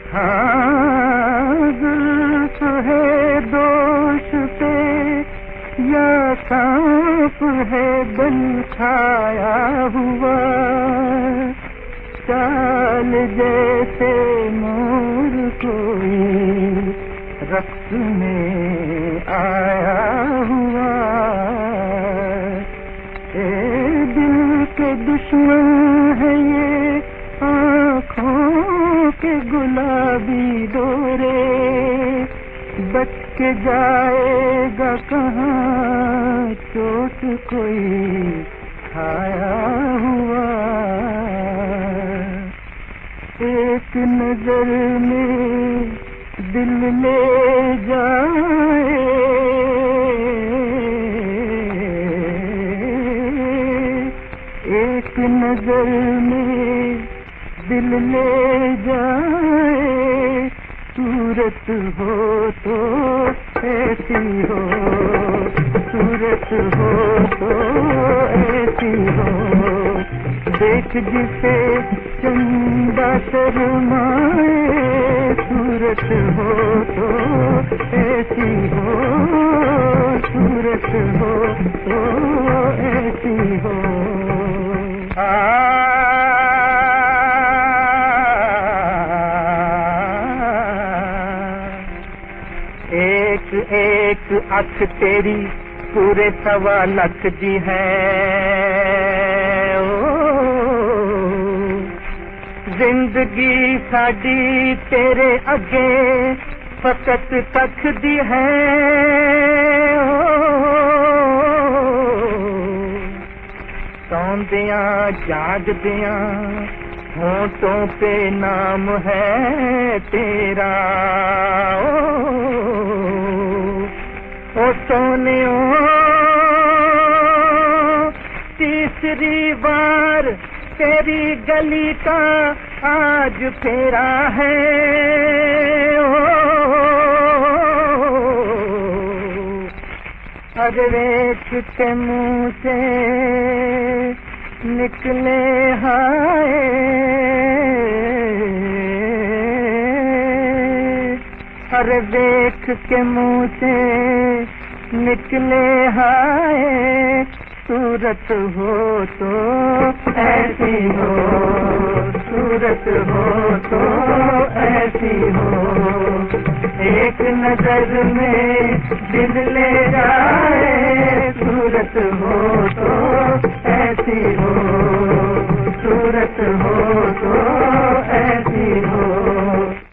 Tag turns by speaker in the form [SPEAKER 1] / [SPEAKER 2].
[SPEAKER 1] हाँ जुल्फ है दोष पे या सांप है बन खाया हुआ, चाल जैसे मोर कोई रक्त में आया हुआ। दिल के दुश्मन है ये आँखों के गुलाबी डोरे, बच के जाएगा कहाँ चोट कोई खाया हुआ। एक नजर में दिल ले जाए, एक नजर में दिल ले जाए, सूरत हो तो ऐसी हो, सूरत हो तो ऐसी हो, देख जिसे चंदा शर्माए, सूरत हो तो ऐसी हो, सूरत हो तो ऐसी हो। एक एक अख तेरी पूरे 1.25 लाख दी है, जिंदगी साडी तेरे अगे फकत तक दी है। सौंदियां जागदियां होठों पे नाम है तेरा, ओ सोनियो तीसरी बार तेरी गली का आज फेरा है। अरे देख के मुँह से निकले हाय, अरे देख के मुँह से निकले हाय, सूरत हो तो ऐसी हो, सूरत हो तो ऐसी हो, एक नजर में दिल ले जाए, सूरत हो तो ऐसी हो।